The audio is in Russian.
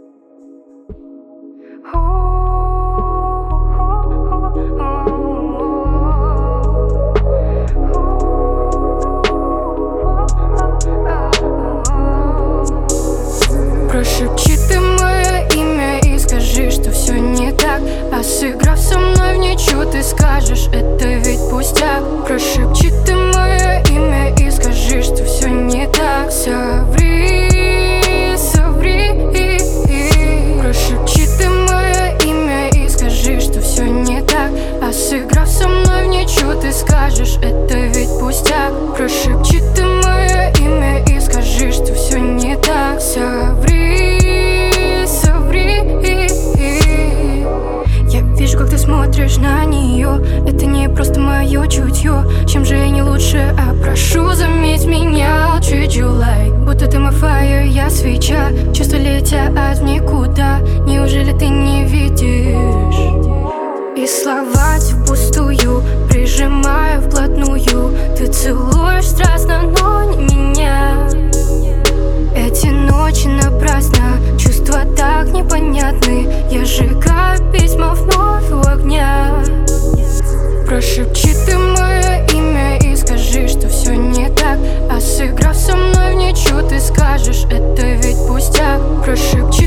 Прошепчи ты мое имя и скажи, что все не так. А сыграв со мной в ничью, ты скажешь, это ведь пустяк. Прошепчи ты мое имя и скажи, что все не так. Соври, соври. Прошепчи ты мое имя и скажи, что все не так. А сыграв со мной в ничью, ты скажешь, это ведь пустяк. Прошепчи ты мое имя и скажи, что все не так. Соври, соври. Я вижу, как ты смотришь на нее. Это не просто мое чутье. Чем же я не лучше, а прошу, заметь меня. I'll treat you like будто ты мой fire, я свеча. Чувства летят в никуда. Неужели ты не видишь? И слова впустую, прижимаю вплотную. Ты целуешь страстно, но не меня. Эти ночи напрасно, чувства так непонятны. Я сжигаю письма вновь у огня. Прошепчи ты мое имя и скажи, что все не так. А сыграв со мной в ничью, ты скажешь, это ведь пустяк. Прошепчи